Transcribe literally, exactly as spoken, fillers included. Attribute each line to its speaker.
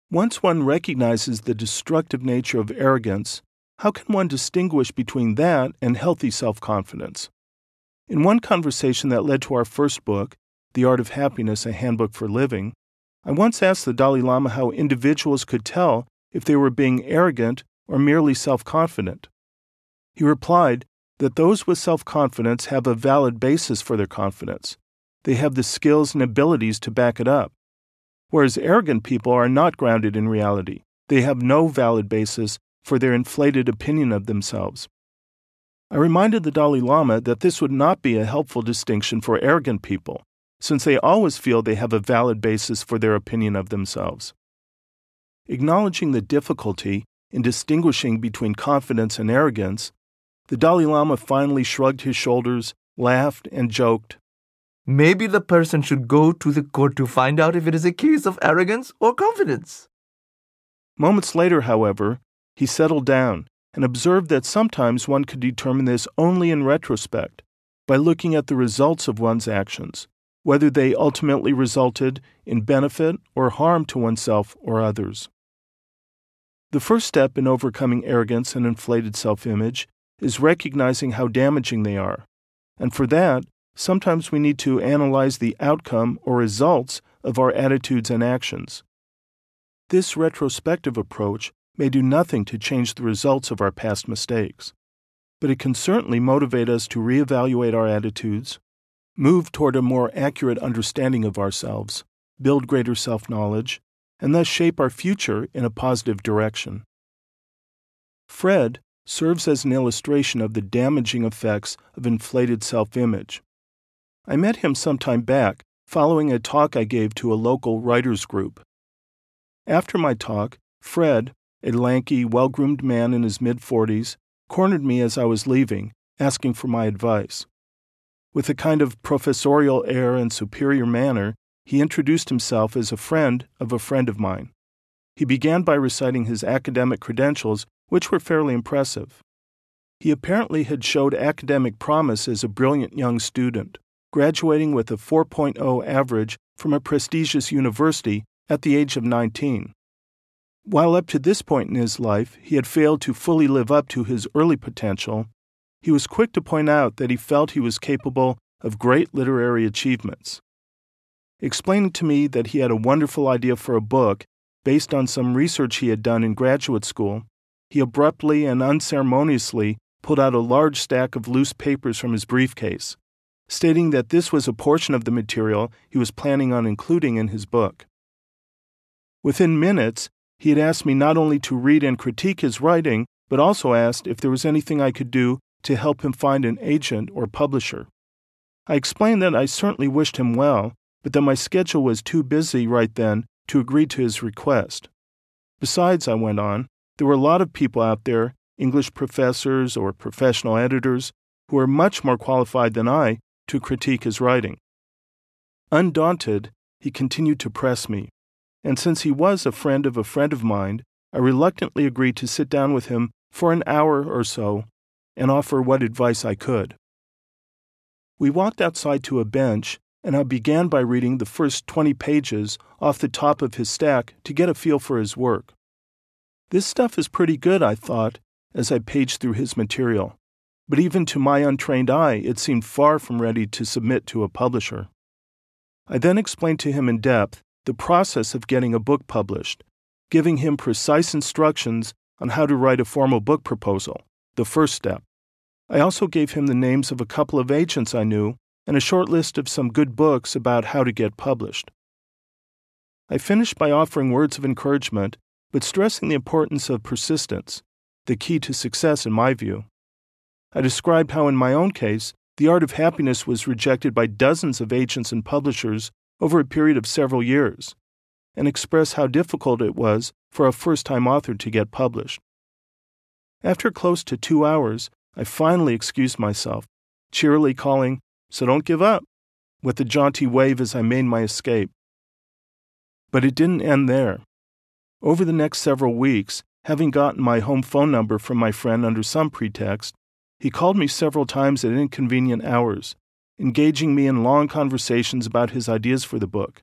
Speaker 1: Once one recognizes the destructive nature of arrogance, how can one distinguish between that and healthy self-confidence? In one conversation that led to our first book, The Art of Happiness, A Handbook for Living, I once asked the Dalai Lama how individuals could tell if they were being arrogant or merely self-confident. He replied that those with self-confidence have a valid basis for their confidence. They have the skills and abilities to back it up. Whereas arrogant people are not grounded in reality. They have no valid basis for their inflated opinion of themselves. I reminded the Dalai Lama that this would not be a helpful distinction for arrogant people, since they always feel they have a valid basis for their opinion of themselves. Acknowledging the difficulty in distinguishing between confidence and arrogance, the Dalai Lama finally shrugged his shoulders, laughed, and joked,
Speaker 2: "Maybe the person should go to the court to find out if it is a case of arrogance or confidence."
Speaker 1: Moments later, however, he settled down and observed that sometimes one could determine this only in retrospect, by looking at the results of one's actions, whether they ultimately resulted in benefit or harm to oneself or others. The first step in overcoming arrogance and inflated self-image is recognizing how damaging they are, and for that, sometimes we need to analyze the outcome or results of our attitudes and actions. This retrospective approach may do nothing to change the results of our past mistakes, but it can certainly motivate us to reevaluate our attitudes, move toward a more accurate understanding of ourselves, build greater self-knowledge, and thus shape our future in a positive direction. Fred serves as an illustration of the damaging effects of inflated self-image. I met him some time back following a talk I gave to a local writers group. After my talk, Fred, a lanky, well-groomed man in his mid-forties, cornered me as I was leaving, asking for my advice. With a kind of professorial air and superior manner, he introduced himself as a friend of a friend of mine. He began by reciting his academic credentials, which were fairly impressive. He apparently had showed academic promise as a brilliant young student, graduating with a four point oh average from a prestigious university at the age of nineteen. While up to this point in his life he had failed to fully live up to his early potential, he was quick to point out that he felt he was capable of great literary achievements. Explaining to me that he had a wonderful idea for a book based on some research he had done in graduate school, he abruptly and unceremoniously pulled out a large stack of loose papers from his briefcase, stating that this was a portion of the material he was planning on including in his book. Within minutes, he had asked me not only to read and critique his writing, but also asked if there was anything I could do to help him find an agent or publisher. I explained that I certainly wished him well, but that my schedule was too busy right then to agree to his request. Besides, I went on, there were a lot of people out there, English professors or professional editors, who were much more qualified than I to critique his writing. Undaunted, he continued to press me, and since he was a friend of a friend of mine, I reluctantly agreed to sit down with him for an hour or so and offer what advice I could. We walked outside to a bench, and I began by reading the first twenty pages off the top of his stack to get a feel for his work. This stuff is pretty good, I thought, as I paged through his material, but even to my untrained eye, it seemed far from ready to submit to a publisher. I then explained to him in depth the process of getting a book published, giving him precise instructions on how to write a formal book proposal, the first step. I also gave him the names of a couple of agents I knew and a short list of some good books about how to get published. I finished by offering words of encouragement, but stressing the importance of persistence, the key to success in my view. I described how in my own case, The Art of Happiness was rejected by dozens of agents and publishers over a period of several years, and expressed how difficult it was for a first-time author to get published. After close to two hours, I finally excused myself, cheerily calling, "So don't give up," with a jaunty wave as I made my escape. But it didn't end there. Over the next several weeks, having gotten my home phone number from my friend under some pretext, he called me several times at inconvenient hours, engaging me in long conversations about his ideas for the book.